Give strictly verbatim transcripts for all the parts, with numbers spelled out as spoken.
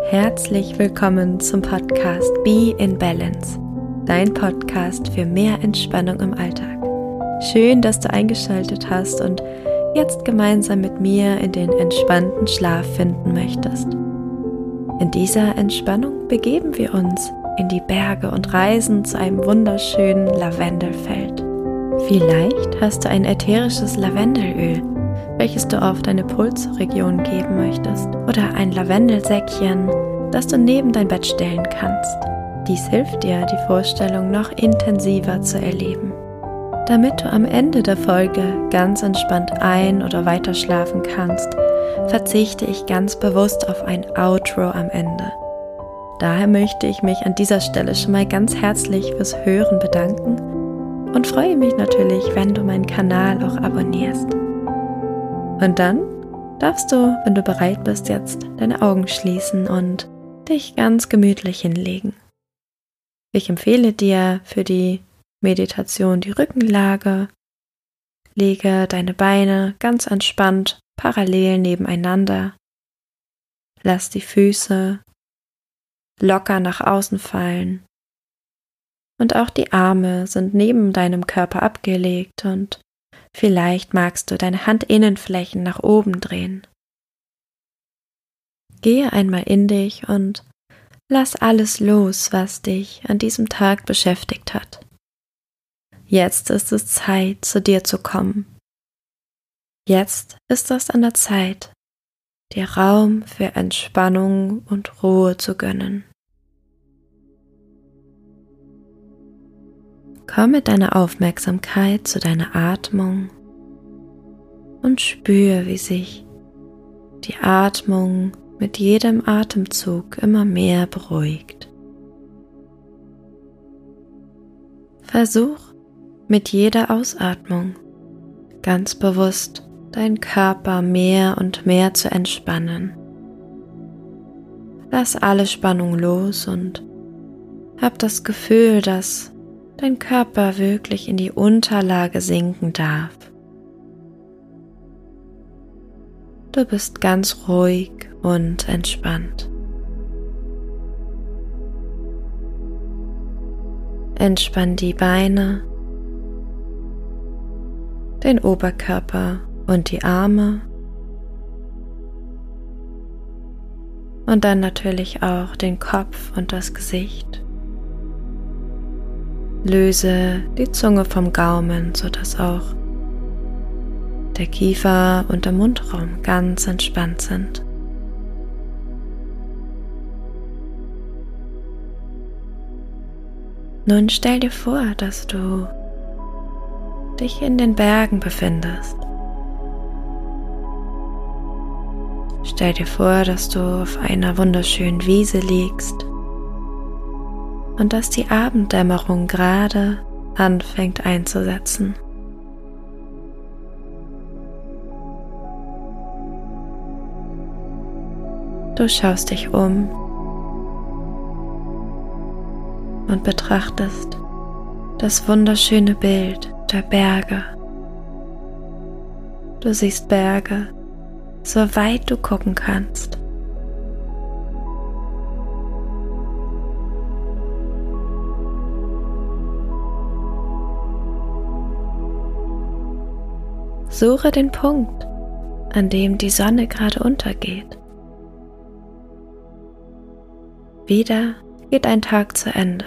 Herzlich willkommen zum Podcast Be in Balance, dein Podcast für mehr Entspannung im Alltag. Schön, dass du eingeschaltet hast und jetzt gemeinsam mit mir in den entspannten Schlaf finden möchtest. In dieser Entspannung begeben wir uns in die Berge und reisen zu einem wunderschönen Lavendelfeld. Vielleicht hast du ein ätherisches Lavendelöl, welches du auf deine Pulsregion geben möchtest, oder ein Lavendelsäckchen, das du neben dein Bett stellen kannst. Dies hilft dir, die Vorstellung noch intensiver zu erleben. Damit du am Ende der Folge ganz entspannt ein- oder weiter schlafen kannst, verzichte ich ganz bewusst auf ein Outro am Ende. Daher möchte ich mich an dieser Stelle schon mal ganz herzlich fürs Hören bedanken und freue mich natürlich, wenn du meinen Kanal auch abonnierst. Und dann darfst du, wenn du bereit bist, jetzt deine Augen schließen und dich ganz gemütlich hinlegen. Ich empfehle dir für die Meditation die Rückenlage. Lege deine Beine ganz entspannt parallel nebeneinander. Lass die Füße locker nach außen fallen. Und auch die Arme sind neben deinem Körper abgelegt und vielleicht magst du deine Handinnenflächen nach oben drehen. Gehe einmal in dich und lass alles los, was dich an diesem Tag beschäftigt hat. Jetzt ist es Zeit, zu dir zu kommen. Jetzt ist es an der Zeit, dir Raum für Entspannung und Ruhe zu gönnen. Komm mit deiner Aufmerksamkeit zu deiner Atmung und spüre, wie sich die Atmung mit jedem Atemzug immer mehr beruhigt. Versuch mit jeder Ausatmung ganz bewusst deinen Körper mehr und mehr zu entspannen. Lass alle Spannung los und hab das Gefühl, dass dein Körper wirklich in die Unterlage sinken darf. Du bist ganz ruhig und entspannt. Entspann die Beine, den Oberkörper und die Arme und dann natürlich auch den Kopf und das Gesicht. Löse die Zunge vom Gaumen, sodass auch der Kiefer und der Mundraum ganz entspannt sind. Nun stell dir vor, dass du dich in den Bergen befindest. Stell dir vor, dass du auf einer wunderschönen Wiese liegst und dass die Abenddämmerung gerade anfängt einzusetzen. Du schaust dich um und betrachtest das wunderschöne Bild der Berge. Du siehst Berge, so weit du gucken kannst. Suche den Punkt, an dem die Sonne gerade untergeht. Wieder geht ein Tag zu Ende.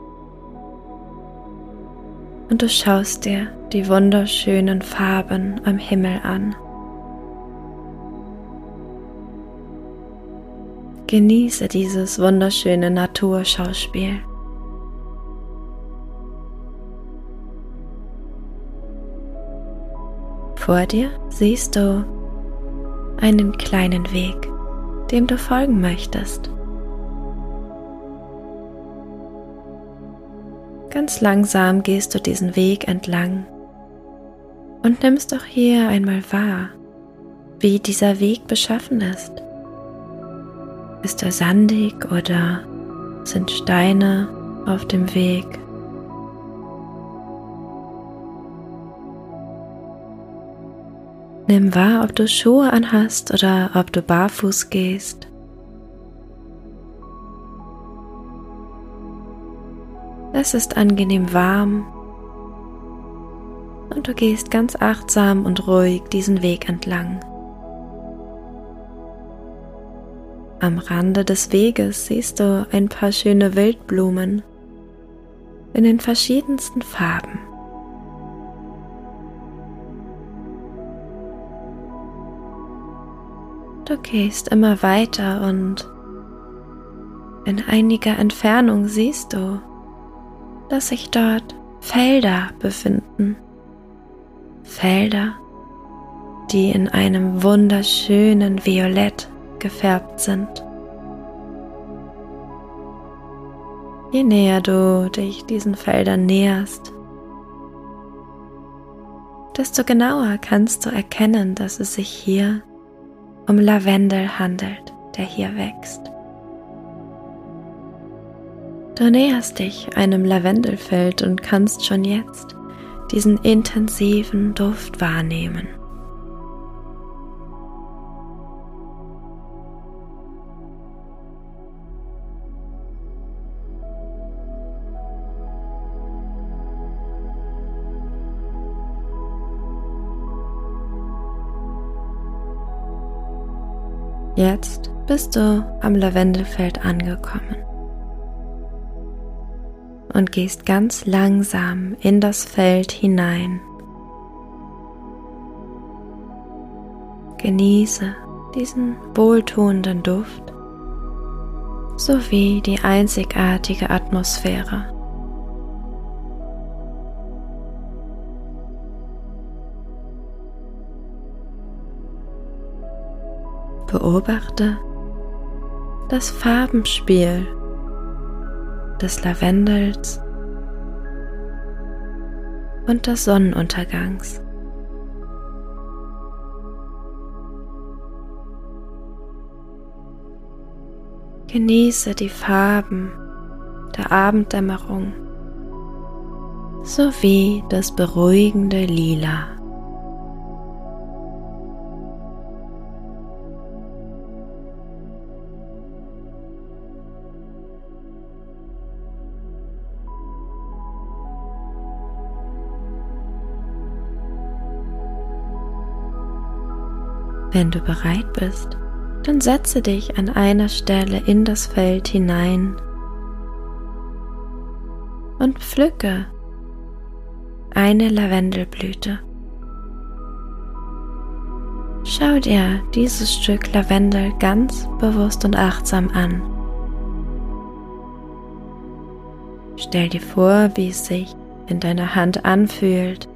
Und du schaust dir die wunderschönen Farben am Himmel an. Genieße dieses wunderschöne Naturschauspiel. Vor dir siehst du einen kleinen Weg, dem du folgen möchtest. Ganz langsam gehst du diesen Weg entlang und nimmst auch hier einmal wahr, wie dieser Weg beschaffen ist. Ist er sandig oder sind Steine auf dem Weg? Nimm wahr, ob du Schuhe anhast oder ob du barfuß gehst. Es ist angenehm warm und du gehst ganz achtsam und ruhig diesen Weg entlang. Am Rande des Weges siehst du ein paar schöne Wildblumen in den verschiedensten Farben. Du gehst immer weiter und in einiger Entfernung siehst du, dass sich dort Felder befinden. Felder, die in einem wunderschönen Violett gefärbt sind. Je näher du dich diesen Feldern näherst, desto genauer kannst du erkennen, dass es sich hier um Lavendel handelt, der hier wächst. Du näherst dich einem Lavendelfeld und kannst schon jetzt diesen intensiven Duft wahrnehmen. Jetzt bist du am Lavendelfeld angekommen und gehst ganz langsam in das Feld hinein. Genieße diesen wohltuenden Duft sowie die einzigartige Atmosphäre. Beobachte das Farbenspiel des Lavendels und des Sonnenuntergangs. Genieße die Farben der Abenddämmerung sowie das beruhigende Lila. Wenn du bereit bist, dann setze dich an einer Stelle in das Feld hinein und pflücke eine Lavendelblüte. Schau dir dieses Stück Lavendel ganz bewusst und achtsam an. Stell dir vor, wie es sich in deiner Hand anfühlt.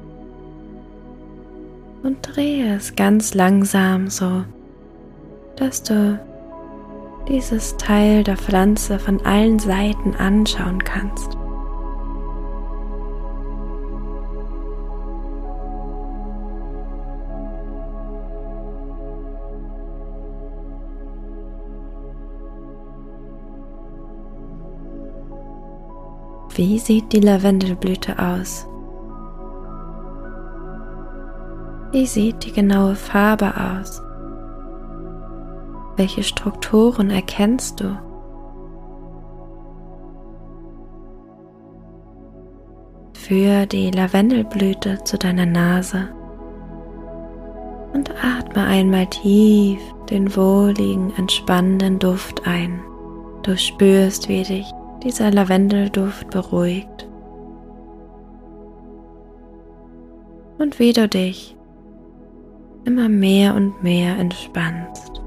Und drehe es ganz langsam so, dass du dieses Teil der Pflanze von allen Seiten anschauen kannst. Wie sieht die Lavendelblüte aus? Wie sieht die genaue Farbe aus? Welche Strukturen erkennst du? Führe die Lavendelblüte zu deiner Nase und atme einmal tief den wohligen, entspannenden Duft ein. Du spürst, wie dich dieser Lavendelduft beruhigt und wie du dich immer mehr und mehr entspannst.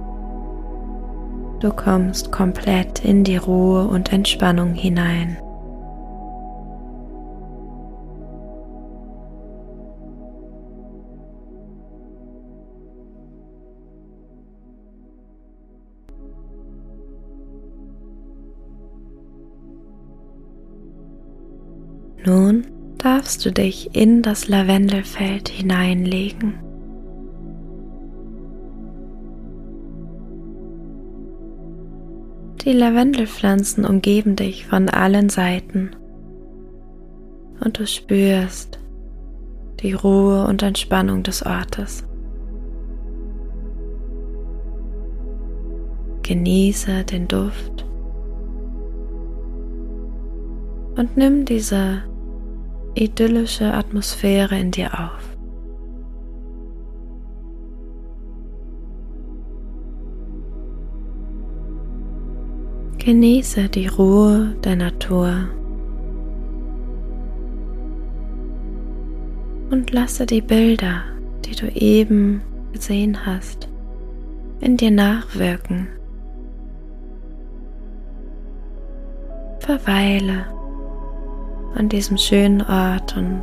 Du kommst komplett in die Ruhe und Entspannung hinein. Nun darfst du dich in das Lavendelfeld hineinlegen. Die Lavendelpflanzen umgeben dich von allen Seiten und du spürst die Ruhe und Entspannung des Ortes. Genieße den Duft und nimm diese idyllische Atmosphäre in dir auf. Genieße die Ruhe der Natur und lasse die Bilder, die du eben gesehen hast, in dir nachwirken. Verweile an diesem schönen Ort und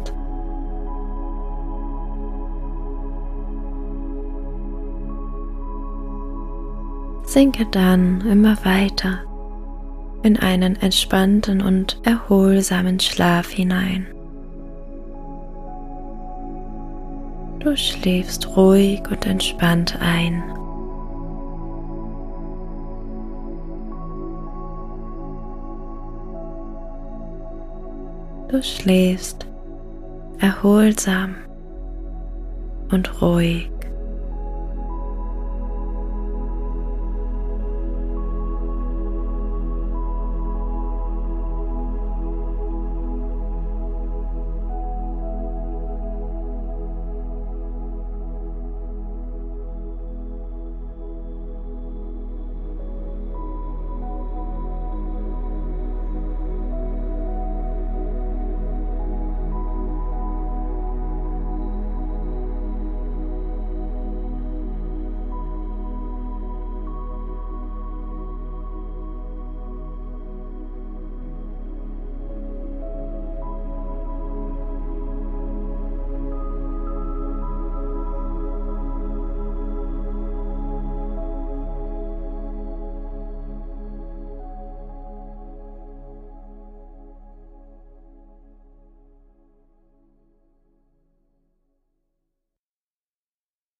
sinke dann immer weiter in einen entspannten und erholsamen Schlaf hinein. Du schläfst ruhig und entspannt ein. Du schläfst erholsam und ruhig.